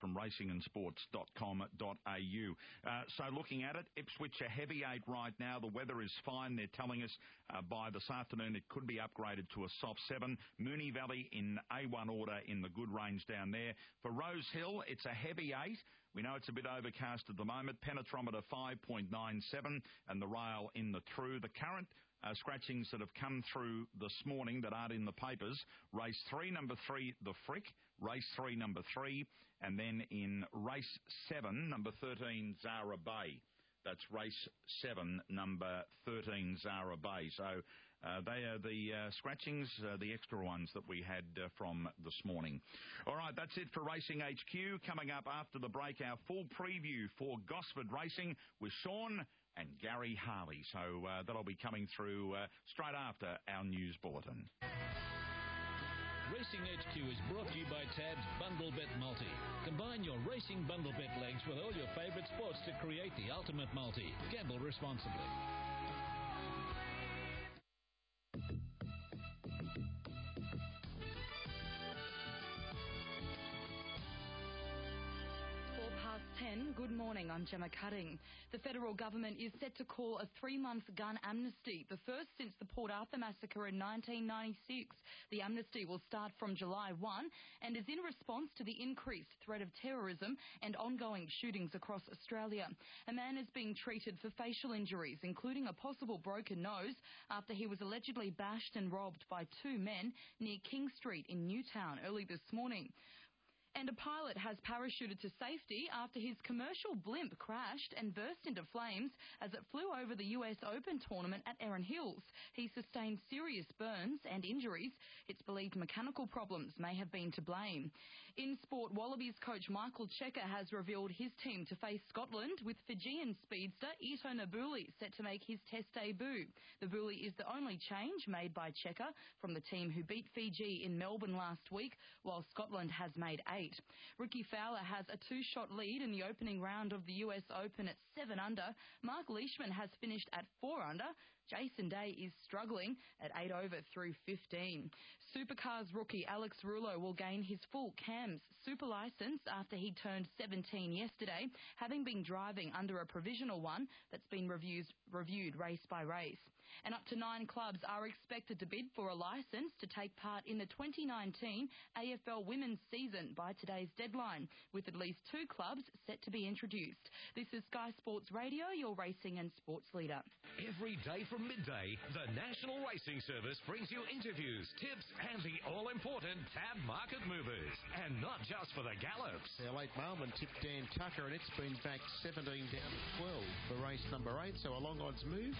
from racingandsports.com.au. So looking at it, Ipswich a heavy 8 right now. The weather is fine. They're telling us by this afternoon it could be upgraded to a soft 7. Moonee Valley in A1 order in the good range down there. For Rose Hill, it's a heavy 8. We know it's a bit overcast at the moment. Penetrometer 5.97 and the rail in the true. The current scratchings that have come through this morning that aren't in the papers. Race 3, number 3, the Frick. Race 3, number 3. And then in race 7, number 13, Zara Bay. That's race 7, number 13, Zara Bay. So they are the scratchings, the extra ones that we had from this morning. All right, that's it for Racing HQ. Coming up after the break, our full preview for Gosford Racing with Sean and Gary Harley. So that'll be coming through straight after our news bulletin. Racing HQ is brought to you by Tab's Bundle Bet Multi. Combine your racing bundle bet legs with all your favourite sports to create the ultimate multi. Gamble responsibly. 10. Good morning, I'm Gemma Cutting. The federal government is set to call a 3-month gun amnesty, the first since the Port Arthur massacre in 1996. The amnesty will start from July 1 and is in response to the increased threat of terrorism and ongoing shootings across Australia. A man is being treated for facial injuries, including a possible broken nose, after he was allegedly bashed and robbed by 2 men near King Street in Newtown early this morning. And a pilot has parachuted to safety after his commercial blimp crashed and burst into flames as it flew over the US Open tournament at Erin Hills. He sustained serious burns and injuries. It's believed mechanical problems may have been to blame. In sport, Wallabies coach Michael Cheika has revealed his team to face Scotland, with Fijian speedster Ito Nabuli set to make his Test debut. The Bully is the only change made by Cheika from the team who beat Fiji in Melbourne last week, while Scotland has made 8. Ricky Fowler has a 2-shot lead in the opening round of the US Open at 7 under. Mark Leishman has finished at 4 under. Jason Day is struggling at 8 over through 15. Supercars rookie Alex Rouleau will gain his full CAMS super licence after he turned 17 yesterday, having been driving under a provisional one that's been reviewed race by race. And up to 9 clubs are expected to bid for a licence to take part in the 2019 AFL Women's season by today's deadline, with at least 2 clubs set to be introduced. This is Sky Sports Radio, your racing and sports leader. Every day from midday, the National Racing Service brings you interviews, tips and the all-important Tab Market Movers. And not just for the gallops. Our late Marlman tipped Dan Tucker and it's been back 17 down to 12 for race number 8, so a long odds move.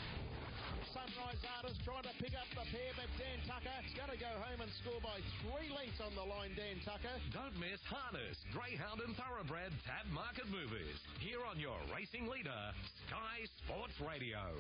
Sunrise Artist trying to pick up the pair, but Dan Tucker's going to go home and score by 3 lengths on the line, Dan Tucker. Don't miss Harness, Greyhound and Thoroughbred Tab Market Movers. Here on your racing leader, Sky Sports Radio.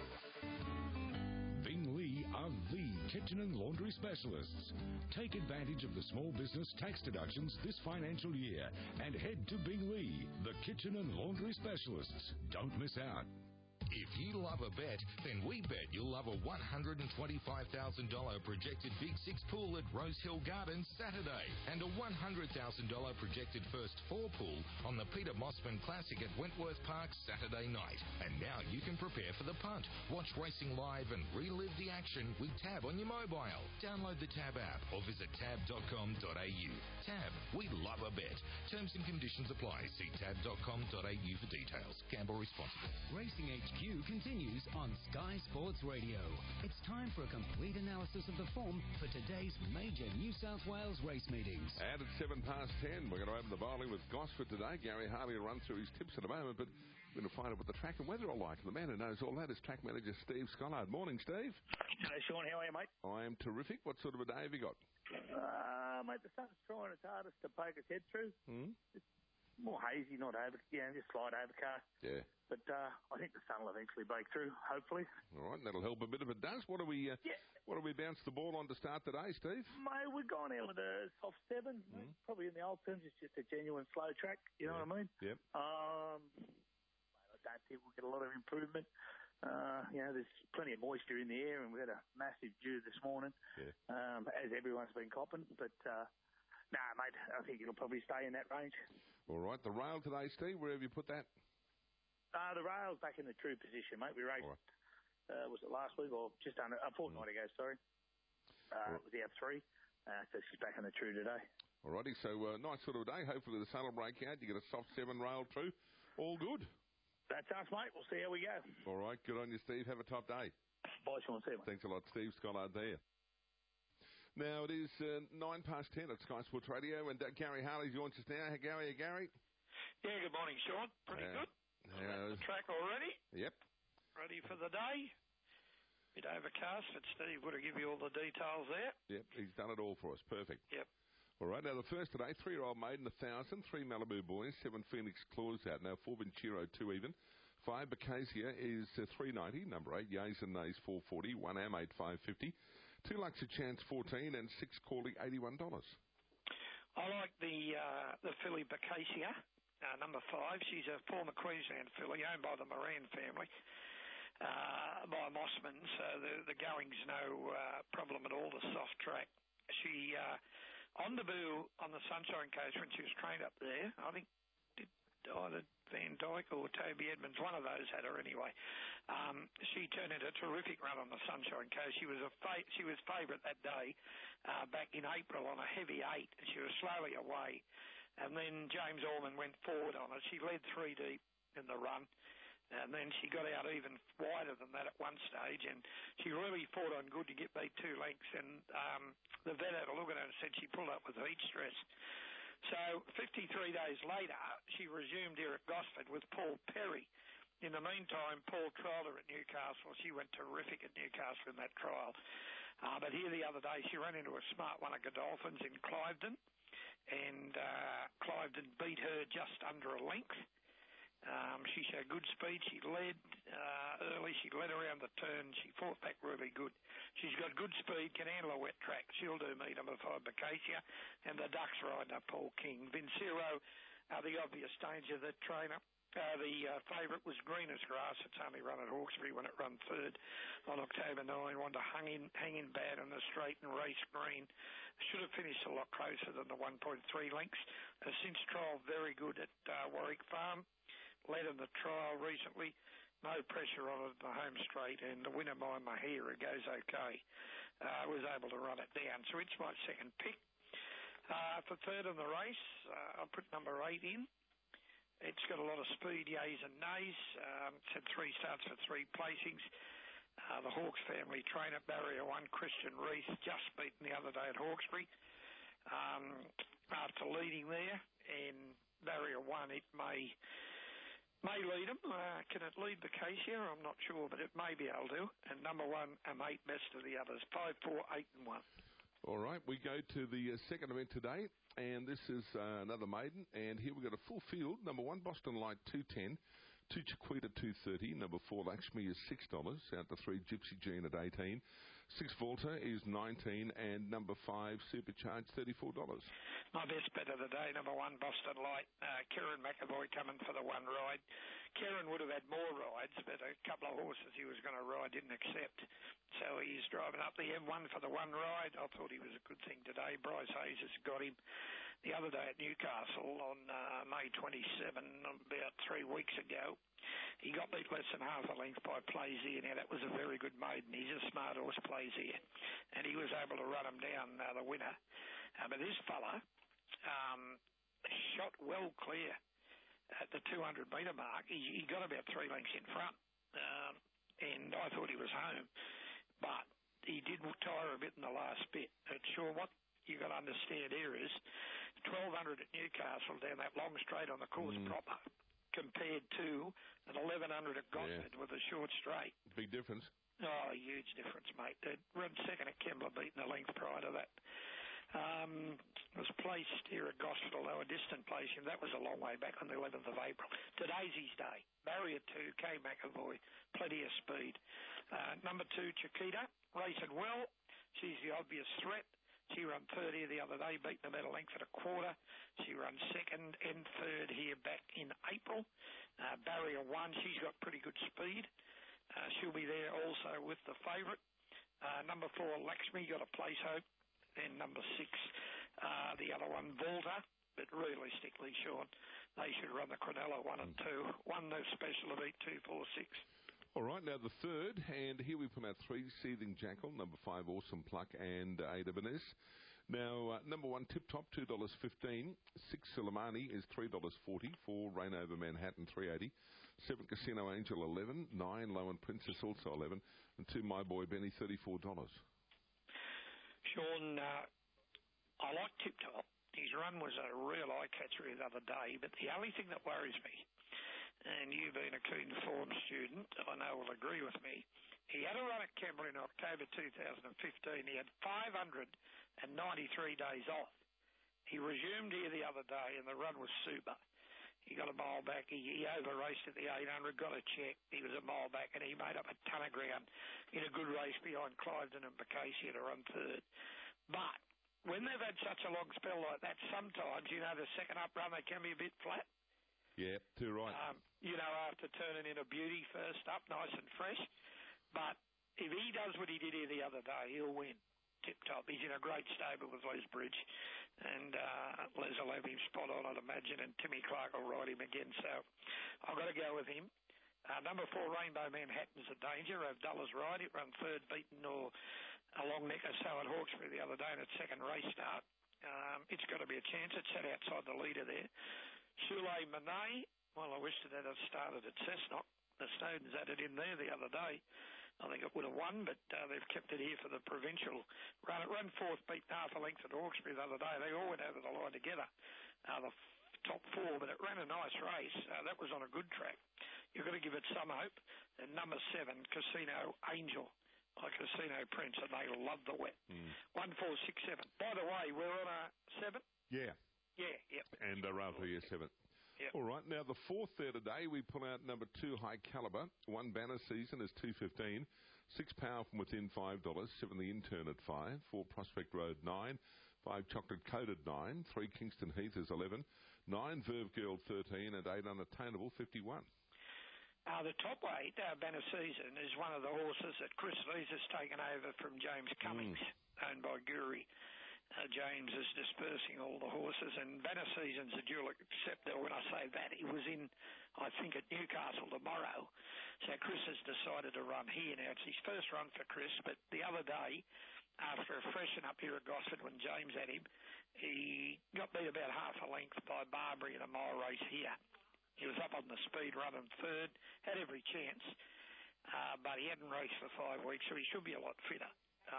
Bing Lee are the kitchen and laundry specialists. Take advantage of the small business tax deductions this financial year and head to Bing Lee, the kitchen and laundry specialists. Don't miss out. If you love a bet, then we bet you'll love a $125,000 projected Big Six pool at Rose Hill Gardens Saturday and a $100,000 projected First Four pool on the Peter Mossman Classic at Wentworth Park Saturday night. And now you can prepare for the punt, watch racing live and relive the action with Tab on your mobile. Download the Tab app or visit tab.com.au. Tab, we love a bet. Terms and conditions apply. See tab.com.au for details. Gamble responsibly. Racing HQ continues on Sky Sports Radio. It's time for a complete analysis of the form for today's major New South Wales race meetings. And at 10:07, we're going to open the bowling with Gosford today. Gary Harley will run through his tips in a moment, but we're going to find out what the track and weather are like. And the man who knows all that is track manager Steve Scollard. Morning, Steve. Hello, Sean. How are you, mate? I am terrific. What sort of a day have you got? Mate, the sun's trying its hardest to poke its head through. It's more hazy, not just slight overcast. Yeah. But I think the sun will eventually break through, hopefully. All right, that'll help a bit if it does. What do we bounce the ball on to start today, Steve? Mate, we've gone out with a soft 7. Probably in the old terms, it's just a genuine slow track. You know what I mean? Yep. I don't think we'll get a lot of improvement. There's plenty of moisture in the air, and we had a massive dew this morning, as everyone's been copping. But, mate, I think it'll probably stay in that range. All right. The rail today, Steve, where have you put that? The rail's back in the true position, mate. We raced, was it last week or just under a fortnight ago, sorry. With the F3. So she's back in the true today. All righty. So nice sort of a day. Hopefully the sun will break out. You get a soft 7 rail true. All good. That's us, mate. We'll see how we go. All right. Good on you, Steve. Have a top day. Bye, Sean. See you, mate. Thanks a lot, Steve Schollard there. Now, it is 10:09 at Sky Sports Radio, and Gary Harley joins us now. Hey, Gary. Yeah, good morning, Sean. Pretty good. On the track already. Yep. Ready for the day. Bit overcast, but Steve would have given you all the details there. Yep, he's done it all for us. Perfect. Yep. All right, now the first today, 3-year-old maiden, 1,000, 3 Malibu boys, 7 Phoenix Claws out. Now 4 Ventura, 2 even. 5 Bacasia is 390, number 8, Yays and Nays 440, 1 Am 8 550. 2 Luxor Chance 14 and 6 Corley $81. I like the filly Bacasia, number 5. She's a former Queensland filly owned by the Moran family, by Mossman. So the going's no problem at all. The soft track. She on debut on the Sunshine Coast when she was trained up there. I think either Van Dyke or Toby Edmonds, one of those had her anyway. She turned into a terrific run on the Sunshine Coast. She was favourite that day back in April on a heavy 8, and she was slowly away. And then James Orman went forward on her. She led 3 deep in the run, and then she got out even wider than that at one stage, and she really fought on good to get beat 2 lengths. And the vet had a look at her and said she pulled up with heat stress. So 53 days later, she resumed here at Gosford with Paul Perry. In the meantime, Paul trialled her at Newcastle. She went terrific at Newcastle in that trial. But here the other day, she ran into a smart one of Godolphins in Cliveden, and Cliveden beat her just under a length. She showed good speed. She led early. She led around the turn. She fought back really good. She's got good speed, can handle a wet track. She'll do me, number 5, Bacasia. And the Ducks rider, Paul King. Vincero, the obvious danger, the trainer. The favourite was Green as Grass. It's only run at Hawkesbury when it ran 3rd on October 9. Wanted to hang in bad on the straight and race Green. Should have finished a lot closer than the 1.3 lengths. Since trial, very good at Warwick Farm. Led in the trial recently. No pressure on it in the home straight, and the winner by Mahira goes okay. Was able to run it down. So it's my second pick. For 3rd in the race, I'll put number 8 in. It's got a lot of speed, Yays and Nays. It's had 3 starts for 3 placings. The Hawkes family trainer, Barrier 1, Christian Reith, just beaten the other day at Hawkesbury. After leading there, and Barrier 1, it may lead him. Can it lead Bacasia? I'm not sure, but it may be able to. And number 1, M8, best of the others. 5, 4, 8 and 1. All right, we go to the second event today, and this is another maiden. And here we've got a full field. Number 1, Boston Light, 210. 2 Chiquita, 230. Number 4, Lakshmi is $6. Out to 3, Gypsy Jean at 18. 6 Volta is 19, and number 5, Supercharged, $34. My best bet of the day, number 1, Boston Light. Kieran McAvoy coming for the 1 ride. Kieran would have had more rides, but a couple of horses he was going to ride didn't accept. So he's driving up the M1 for the 1 ride. I thought he was a good thing today. Bryce Hayes has got him the other day at Newcastle on May 27, about 3 weeks ago. He got beat less than half a length by Plaisir. Now, that was a very good maiden. He's a smart horse, Plaisir. And he was able to run him down, the winner. But this fella shot well clear at the 200-metre mark. He got about 3 lengths in front. And I thought he was home. But he did tire a bit in the last bit. But sure, what you got to understand here is 1,200 at Newcastle down that long straight on the course proper, compared to an 1,100 at Gosford with a short straight. Big difference. Oh, huge difference, mate. They'd run second at Kembla, beaten the length prior to that. Was placed here at Gosford, although a distant placing. That was a long way back on the 11th of April. Today's his day. Barrier 2, K. McAvoy, plenty of speed. Number 2, Chiquita, racing well. She's the obvious threat. She ran 3rd here the other day, beaten them at a length at a quarter. She ran 2nd and 3rd here back in April. Barrier 1, she's got pretty good speed. She'll be there also with the favourite. Number 4, Lakshmi, got a place hope. And number 6, the other one, Volta. But realistically, Sean, they should run the Quinella 1 and 2. One no special to beat 2, 4, 6. All right, now the third, and here we put out 3, Seething Jackal, number 5, Awesome Pluck, and 8, Ibanez. Now, number 1, Tip Top, $2.15. 6, Suleimani is $3.40. 4, Rain Over Manhattan, $3.80. 7, Casino Angel, $11. 9, Low and Princess, also $11. And 2, My Boy Benny, $34. Sean, I like Tip Top. His run was a real eye-catcher the other day, but the only thing that worries me, and you being a keen form student, I know will agree with me, he had a run at Canberra in October 2015. He had 593 days off. He resumed here the other day, and the run was super. He got a mile back. He over-raced at the 800, got a check. He was a mile back, and he made up a ton of ground in a good race behind Cliveden and Bacassia to run third. But when they've had such a long spell like that, sometimes, the second up run, they can be a bit flat. Yeah, too right. After turning in a beauty first up, nice and fresh. But if he does what he did here the other day, he'll win. Tip Top. He's in a great stable with Les Bridge. And Les will have him spot on, I'd imagine, and Timmy Clark will ride him again. So I've got to go with him. Number 4, Rainbow Manhattan's a danger. Avdullah's right. It ran third, beaten or a long neck or so at Hawkesbury the other day in its second race start. It's got to be a chance. It's set outside the leader there. Soleil Monet, well, I wished it had started at Cessnock. The Snowdens had it in there the other day. I think it would have won, but they've kept it here for the provincial run. It ran fourth, beat half a length at Hawkesbury the other day. They all went over the line together, the top 4, but it ran a nice race. That was on a good track. You've got to give it some hope. And number 7, Casino Angel. Like Casino Prince, and they love the wet. 1, 4, 6, 7. By the way, we're on a 7? Yeah. Yeah, yep. And Railway, 7. Yep. All right, now the 4th there today, we pull out number 2, High Caliber. 1, Banner Season is $2.15. 6, Power from Within, $5. 7, The Intern at 5. 4, Prospect Road, 9. 5, Chocolate Coated, 9. 3, Kingston Heath is 11. 9, Verve Girl, 13. And 8, Unattainable, 51. The top 8, Banner Season, is one of the horses that Chris Lees has taken over from James Cummings, owned by Guri. James is dispersing all the horses, and Banner Season's a dual acceptor. When I say that, he was in, I think, at Newcastle tomorrow. So Chris has decided to run here. Now, it's his first run for Chris, but the other day, after a freshen up here at Gosford when James had him, he got beat about half a length by Barbary in a mile race here. He was up on the speed running third, had every chance, but he hadn't raced for 5 weeks, so he should be a lot fitter.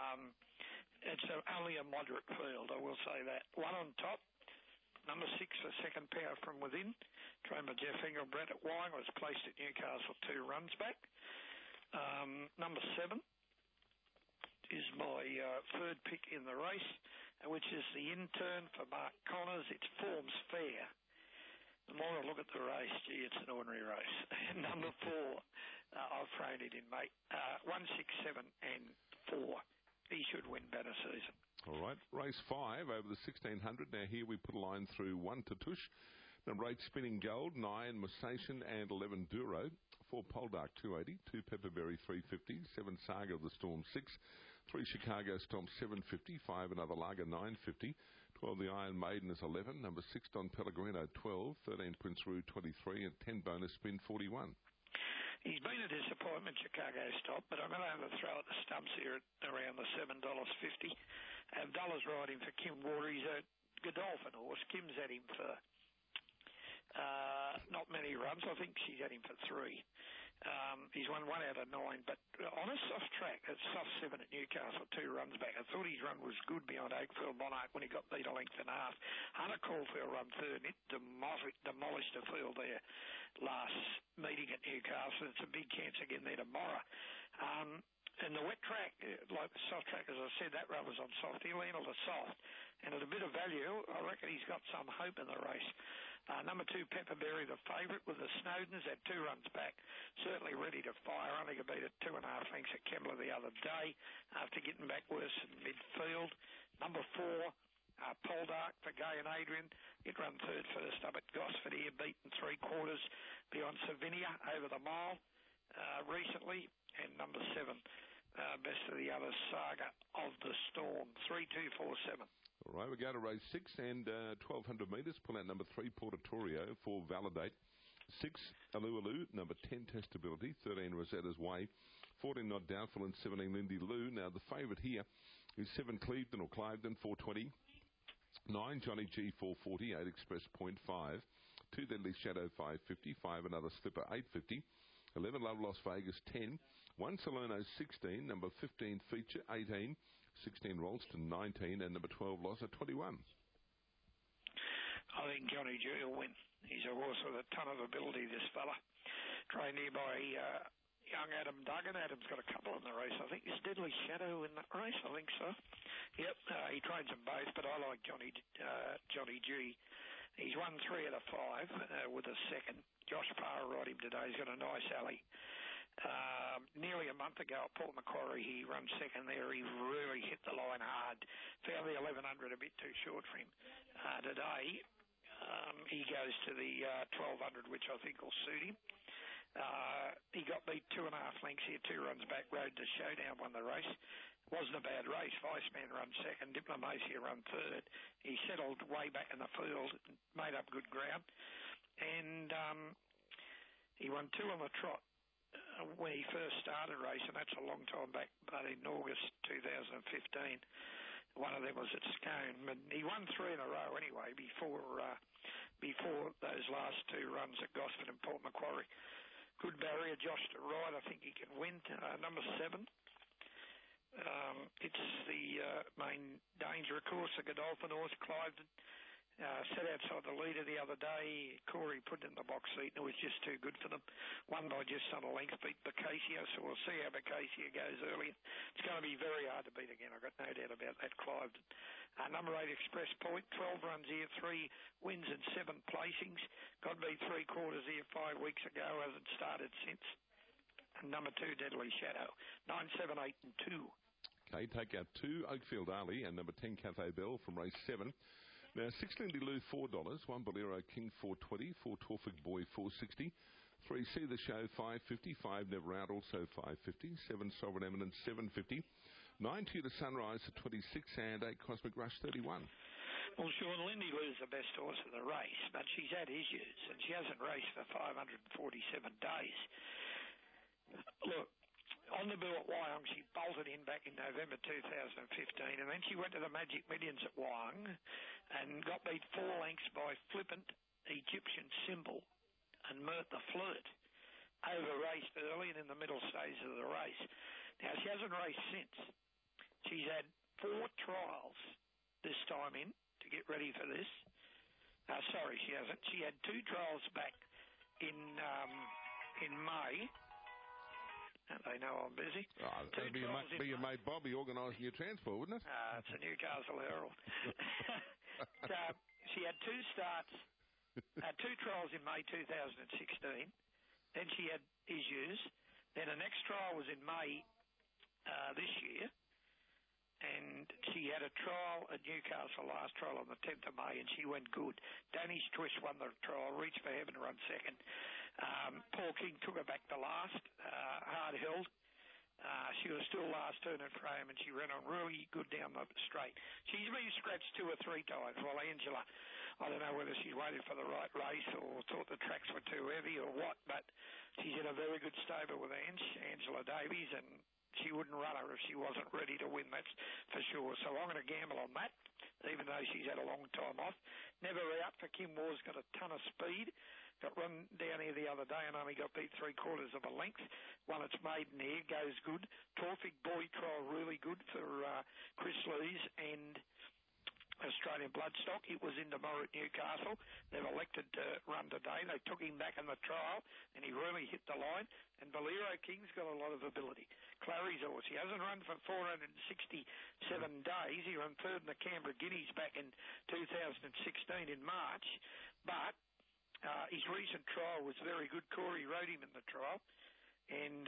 It's only a moderate field, I will say that. 1 on top, number 6 for Second Power from Within, trained by Jeff Engelbrett at Wyong, was placed at Newcastle 2 runs back. Number 7 is my third pick in the race, which is The Intern for Mark Connors. It's Forms Fair. The more I look at the race, gee, it's an ordinary race. Number 4, I've thrown it in, mate. 1, 6, 7, and 4. He should win Banner Season. All right. Race 5 over the 1600. Now here we put a line through 1, Tatush. Number 8, Spinning Gold. 9, Mussation, and 11, Duro. 4, Poldark, 280. 2, Pepperberry, 350. 7, Saga of the Storm, 6. 3, Chicago Storm, 750. 5, Another Lager, 950. 12, The Iron Maiden is 11. Number 6, Don Pellegrino, 12. 13, Prince Roo, 23. And 10, Bonus Spin, 41. He's been a disappointment, Chicago Stop, but I'm going to have a throw at the stumps here at around the $7.50. Abdullah's riding for Kim Water. He's a Godolphin horse. Kim's had him for not many runs. I think she's had him for 3. He's won 1 out of 9, but on a soft track, it's soft 7 at Newcastle, 2 runs back. I thought his run was good beyond Oakfield Monarch when he got beat a length and a half. Hunter Caulfield run third, and it demolished the field there last meeting at Newcastle. It's a big chance again there tomorrow. And the wet track, like the soft track, as I said, that run was on soft. He'll handle the soft. And at a bit of value, I reckon he's got some hope in the race. Number 2, Pepperberry, the favourite, with the Snowdens at 2 runs back. Certainly ready to fire. Only got beat at 2.5 lengths at Kembla the other day after getting back worse in midfield. Number 4, Poldark for Gay and Adrian. It ran third first up at Gosford here, beaten 3/4 beyond Savinia over the mile recently. And number 7, best of the others, Saga of the Storm, 3, 2, 4, 7. All right, we go to race 6 and 1,200 metres. Pull out number 3, Portatorio, for Validate. 6, Alu, number 10, Testability. 13, Rosetta's Way. 14, Not Doubtful, and 17, Lindy Lou. Now, the favourite here is 7, Clevedon, 420. 9, Johnny G, 440. 8, Express, 0.5. 2, Deadly Shadow, 550. 5, Another Slipper, 850. 11, Love Las Vegas, 10. 1, Salerno, 16. Number 15, Feature, 18. 16, Ralston, 19. And number 12, Lossa, 21. I think Johnny G will win. He's a horse with a ton of ability, this fella. Trained here by young Adam Duggan. Adam's got a couple in the race. I think is Deadly Shadow in that race. I think so. Yep, he trains them both, but I like Johnny G. He's won 3 out of 5 with a second. Josh Parr rode him today. He's got a nice alley. Nearly a month ago at Port Macquarie, he ran second there. He really hit the line hard. Found the 1100 a bit too short for him. Today, he goes to the 1200, which I think will suit him. He got beat 2.5 lengths here, 2 runs back. Road to Showdown won the race. Wasn't a bad race. Viceman run second. Diplomacia run third. He settled way back in the field, made up good ground. And he won 2 on the trot when he first started racing. That's a long time back, but in August 2015. One of them was at Scone. But he won 3 in a row anyway before those last 2 runs at Gosford and Port Macquarie. Good barrier, Josh to ride. I think he can win. Number 7. It's the main danger, of course, the Godolphin horse, Clive. Sat outside the leader the other day. Corey put it in the box seat, and it was just too good for them. Won by just on a length, beat Boccaccio, so we'll see how Boccaccio goes early. It's going to be very hard to beat again. I've got no doubt about that, Clive. Number 8, Express Point, 12 runs here, 3 wins and 7 placings. Got beat 3 quarters here 5 weeks ago, hasn't started since. And number 2, Deadly Shadow, 9, 7, 8 and 2. Okay, take out 2, Oakfield Ali, and number 10, Cathay Bell from race 7. Now, 6, Lindy Lou, $4. 1, Bolero King, $4.20. 4, Torfolk Boy, $4.60. 3, See the Show, $5.50. 5, Never Out, also $5.50. 7, Sovereign Eminence, $7.50. 9, To the Sunrise at $26. And 8, Cosmic Rush, $31. Well, Sean, Lindy Lou's the best horse of the race, but she's had issues, and she hasn't raced for 547 days. Look, on the bill at Wyong, she bolted in back in November 2015, and then she went to the Magic Millions at Wyong and got beat 4 lengths by Flippant, Egyptian Symbol, and Mert the Flirt. Over-raced early and in the middle stages of the race. Now, she hasn't raced since. She's had 4 trials this time in to get ready for this. Sorry, she hasn't. She had 2 trials back in May. They know I'm busy. That'd be your mate Bobby organising your transport, wouldn't it? It's a Newcastle Herald. She had 2 starts, 2 trials in May 2016. Then she had issues. Then the next trial was in May this year. And she had a trial at Newcastle, last trial on the 10th of May, and she went good. Danish Twist won the trial, Reach for Heaven run second. Paul King took her back to last, hard held. She was still last turn at frame, and she ran on really good down the straight. She's been scratched 2 or 3 times. Well, Angela, I don't know whether she waited for the right race or thought the tracks were too heavy or what, but she's in a very good stable with Angela Davies, and she wouldn't run her if she wasn't ready to win, that's for sure. So I'm going to gamble on that, even though she's had a long time off. Never Out for Kim Moore's got a ton of speed. Got run down here the other day and only got beat 3/4 of a length. Won its maiden here, goes good. Torfolk Boy trial really good for Chris Lees and Australian Bloodstock. It was in tomorrow at Newcastle. They've elected to run today. They took him back in the trial, and he really hit the line. And Bolero King's got a lot of ability. Clary's horse. He hasn't run for 467 days. He ran 3rd in the Canberra Guineas back in 2016 in March. But his recent trial was very good. Corey rode him in the trial. And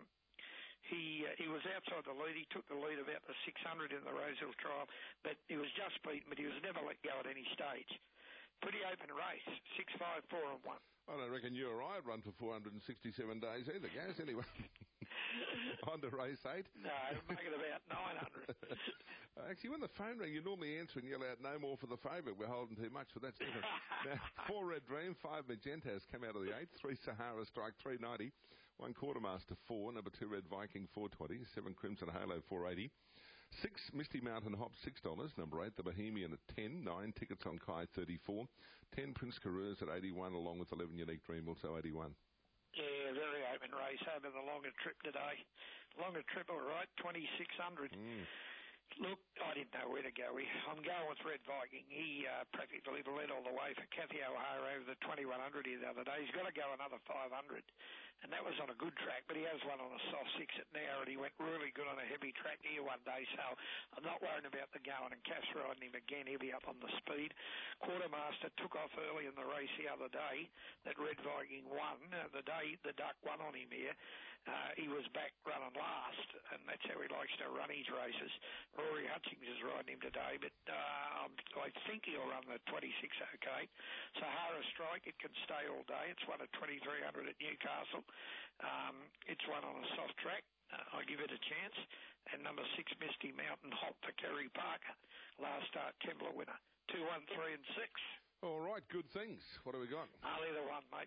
he was outside the lead. He took the lead about the 600 in the Rosehill trial, but he was just beaten, but he was never let go at any stage. Pretty open race, 6, 5, 4 and 1. I don't reckon you or I would run for 467 days either, Gaz, anyway. On to race 8. No, make it about 900. Actually, when the phone rang, you normally answer and yell out, no more for the favourite. We're holding too much, but that's different. Now, 4 Red Dream, 5 Magenta has come out of the 8th, 3 Sahara Strike, 390, 1 Quartermaster, 4, number 2 Red Viking, 420, 7 Crimson Halo, 480. 6 Misty Mountain Hop, $6. Number 8, the Bohemian at 10. 9 Tickets on Kai, 34. 10 Prince Careers at 81, along with 11 Unique Dream, also 81. Yeah, very open race over the longer trip today. Longer trip, all right, 2,600. Look, I didn't know where to go. I'm going with Red Viking. He practically led all the way for Kathy O'Hara over the 2,100 here the other day. He's got to go another 500. And that was on a good track, but he has one on a soft 6 at Nowra, and he went really good on a heavy track here one day, so I'm not worried about the going, and Cass riding him again. He'll be up on the speed. Quartermaster took off early in the race the other day that Red Viking won. The day the Duck won on him here, he was back running last, and that's how he likes to run his races. Rory Hutchings is riding him today, but I think he'll run the 26 okay. Sahara Strike, it can stay all day. It's won at 2,300 at Newcastle. It's one on a soft track. I give it a chance. And number 6, Misty Mountain Hop for Kerry Parker. Last start, Kembla winner. 2, 1, 3 and 6. All right, good things. What have we got? Either one, mate.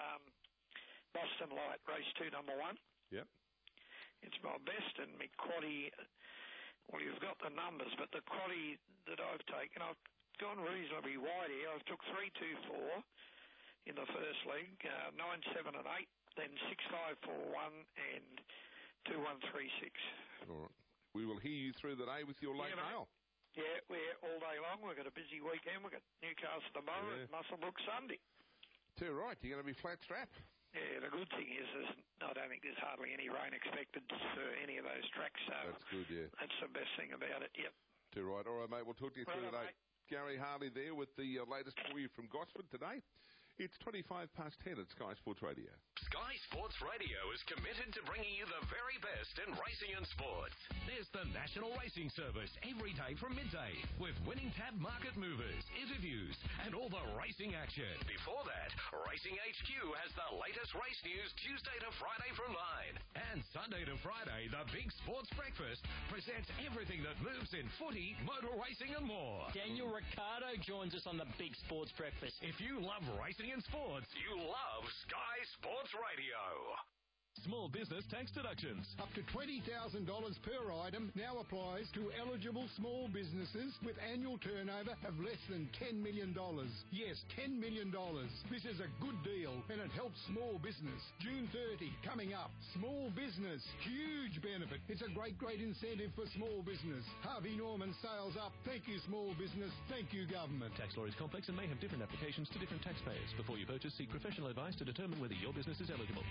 Boston Light, race 2, number 1. Yep. It's my best, and my quaddie, well, you've got the numbers, but the quaddie that I've taken, I've gone reasonably wide here. I've took 3, 2, 4 in the first leg, 9, 7 and 8, then 6, 5, 4, 1 and 2, 1, 3, 6. All right. We will hear you through the day with your late mail. Yeah, we're all day long. We've got a busy weekend. We've got Newcastle tomorrow and Muswellbrook Sunday. Too right. You're going to be flat strap. Yeah, the good thing is I don't think there's hardly any rain expected for any of those tracks. So that's good, yeah. That's the best thing about it, yep. Too right. All right, mate, we'll talk to you through today. Mate. Gary Harley there with the latest for you from Gosford today. It's 25 past 10 at Sky Sports Radio. Sky Sports Radio is committed to bringing you the very best in racing and sports. There's the National Racing Service every day from midday with winning tab market movers, interviews, and all the racing action. Before that, Racing HQ has the latest race news Tuesday to Friday from 9. And Sunday to Friday, the Big Sports Breakfast presents everything that moves in footy, motor racing, and more. Daniel Ricciardo joins us on the Big Sports Breakfast. If you love racing and sports, you love Sky Sports Radio. Small business tax deductions. Up to $20,000 per item now applies to eligible small businesses with annual turnover of less than $10 million. Yes, $10 million. This is a good deal and it helps small business. June 30, coming up. Small business. Huge benefit. It's a great incentive for small business. Harvey Norman sales up. Thank you, small business. Thank you, government. Tax law is complex and may have different applications to different taxpayers. Before you purchase, seek professional advice to determine whether your business is eligible.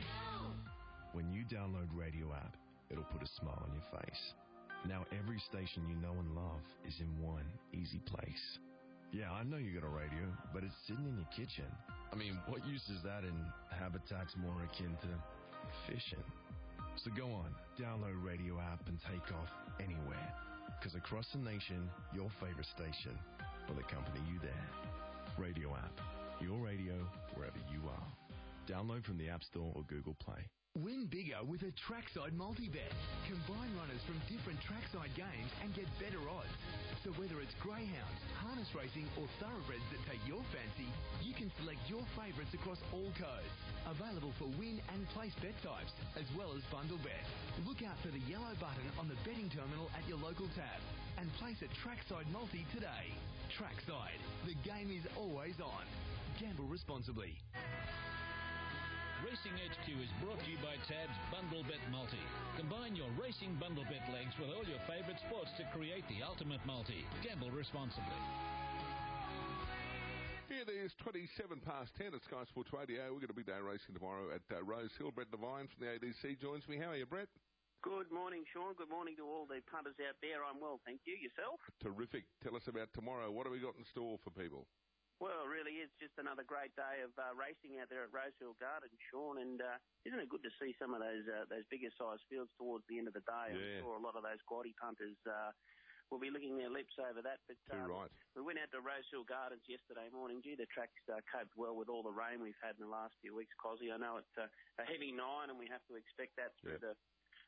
When you download Radio app, it'll put a smile on your face. Now every station you know and love is in one easy place. Yeah, I know you got a radio, but it's sitting in your kitchen. I mean, what use is that in habitats more akin to fishing? So go on, download Radio app and take off anywhere. Because across the nation, your favorite station will accompany you there. Radio app. Your radio wherever you are. Download from the App Store or Google Play. Win bigger with a Trackside multi-bet. Combine runners from different Trackside games and get better odds. So whether it's greyhounds, harness racing or thoroughbreds that take your fancy, you can select your favourites across all codes. Available for win and place bet types, as well as bundle bet. Look out for the yellow button on the betting terminal at your local tab and place a Trackside multi today. Trackside. The game is always on. Gamble responsibly. Racing HQ is brought to you by Tab's Bundle Bet Multi. Combine your racing bundle bet legs with all your favourite sports to create the ultimate multi. Gamble responsibly. Here it is, 27 past 10 at Sky Sports Radio. We're going to be day racing tomorrow at Rose Hill. Brett Devine from the ADC joins me. How are you, Brett? Good morning, Sean. Good morning to all the punters out there. I'm well, thank you. Yourself? Terrific. Tell us about tomorrow. What have we got in store for people? Well, it really is just another great day of racing out there at Rosehill Garden, Sean, and isn't it good to see some of those bigger size fields towards the end of the day? Yeah. I'm sure a lot of those quaddie punters will be licking their lips over that. But right. We went out to Rosehill Gardens yesterday morning. Gee, the track's coped well with all the rain we've had in the last few weeks, Cosy. I know it's a heavy 9, and we have to expect that through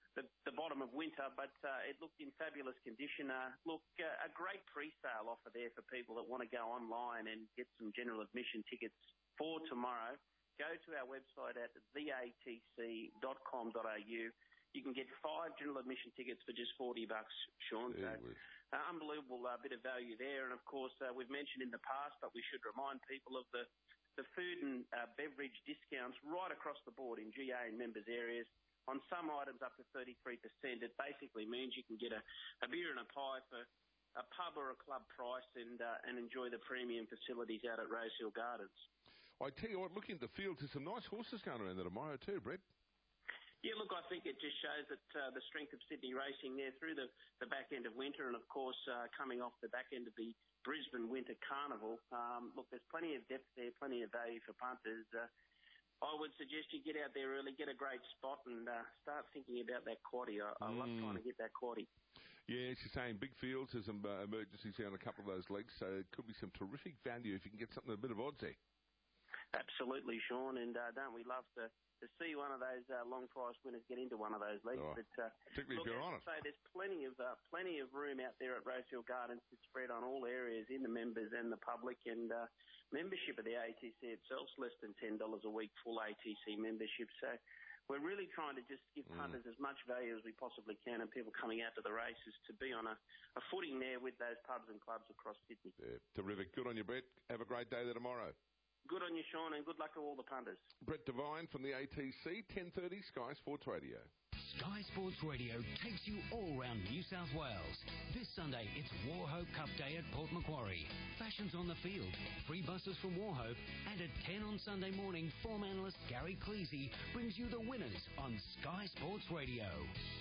the bottom of winter, but it looked in fabulous condition. A great pre-sale offer there for people that want to go online and get some general admission tickets for tomorrow. Go to our website at theatc.com.au. You can get 5 general admission tickets for just $40, Sean. So, unbelievable bit of value there. And, of course, we've mentioned in the past, but we should remind people of the food and beverage discounts right across the board in GA and members areas. On some items up to 33%. It basically means you can get a beer and a pie for a pub or a club price and enjoy the premium facilities out at Rosehill Gardens. I tell you what, looking at the fields, there's some nice horses going around there tomorrow too, Brett. Yeah, look, I think it just shows that the strength of Sydney racing there through the back end of winter and, of course, coming off the back end of the Brisbane Winter Carnival. Look, there's plenty of depth there, plenty of value for punters. I would suggest you get out there early, get a great spot, and start thinking about that quaddie. I love trying to get that quaddie. Yeah, she's saying big fields, there's some emergencies on a couple of those legs, so it could be some terrific value if you can get something a bit of odds there. Absolutely, Sean, and don't we love to see one of those long price winners get into one of those legs? Oh, but, particularly if you're on it. So there's plenty of room out there at Rosehill Gardens to spread on all areas in the members and the public, and membership of the ATC itself is less than $10 a week, full ATC membership. So we're really trying to just give punters as much value as we possibly can, and people coming out to the races to be on a footing there with those pubs and clubs across Sydney. Yeah, terrific. Good on you, Brett. Have a great day there tomorrow. Good on you, Sean, and good luck to all the punters. Brett Devine from the ATC, 10:30, Sky Sports Radio. Sky Sports Radio takes you all round New South Wales. This Sunday, it's Warhope Cup Day at Port Macquarie. Fashions on the field, free buses from Warhope, and at 10 on Sunday morning, form analyst Gary Cleese brings you the winners on Sky Sports Radio.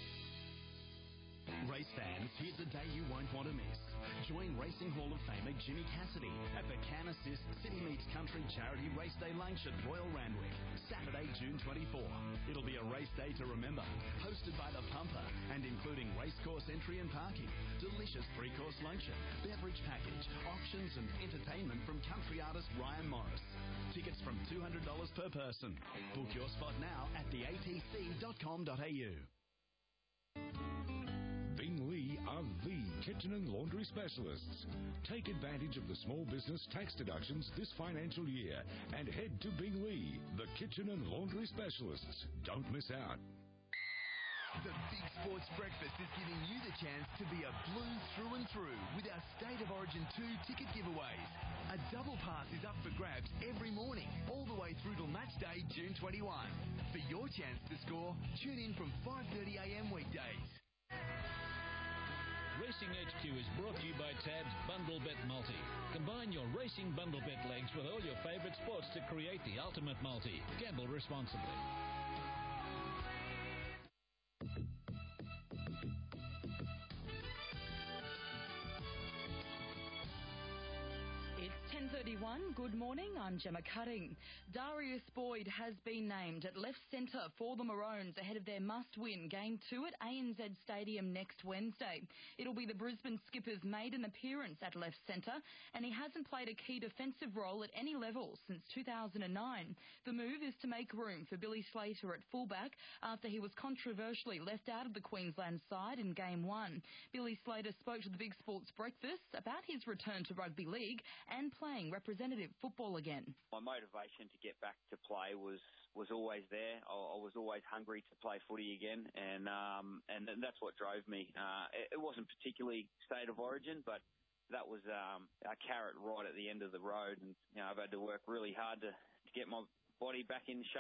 Race fans, here's a day you won't want to miss. Join Racing Hall of Famer Jimmy Cassidy at the Can Assist City Meets Country Charity Race Day Lunch at Royal Randwick, Saturday, June 24. It'll be a race day to remember, hosted by the Pumper and including racecourse entry and parking, delicious 3-course luncheon, beverage package, auctions and entertainment from country artist Ryan Morris. Tickets from $200 per person. Book your spot now at theatc.com.au. Bingley are the kitchen and laundry specialists. Take advantage of the small business tax deductions this financial year and head to Bingley, the kitchen and laundry specialists. Don't miss out. The Big Sports Breakfast is giving you the chance to be a Blue through and through with our State of Origin 2 ticket giveaways. A double pass is up for grabs every morning, all the way through till match day, June 21. For your chance to score, tune in from 5:30am weekdays. Racing HQ is brought to you by Tab's Bundle Bet Multi. Combine your racing bundle bet legs with all your favourite sports to create the ultimate multi. Gamble responsibly. It's 10:31. Good morning. I'm Gemma Cutting. Darius Boyd has been named at left centre for the Maroons ahead of their must-win Game 2 at ANZ Stadium next Wednesday. It'll be the Brisbane skipper's maiden appearance at left centre, and he hasn't played a key defensive role at any level since 2009. The move is to make room for Billy Slater at fullback after he was controversially left out of the Queensland side in Game 1. Billy Slater spoke to the Big Sports Breakfast about his return to rugby league and playing representative football again. My motivation to get back to play was always there. I was always hungry to play footy again, and that's what drove me. It wasn't particularly State of Origin, but that was a carrot right at the end of the road, and I've had to work really hard to get my body back in shape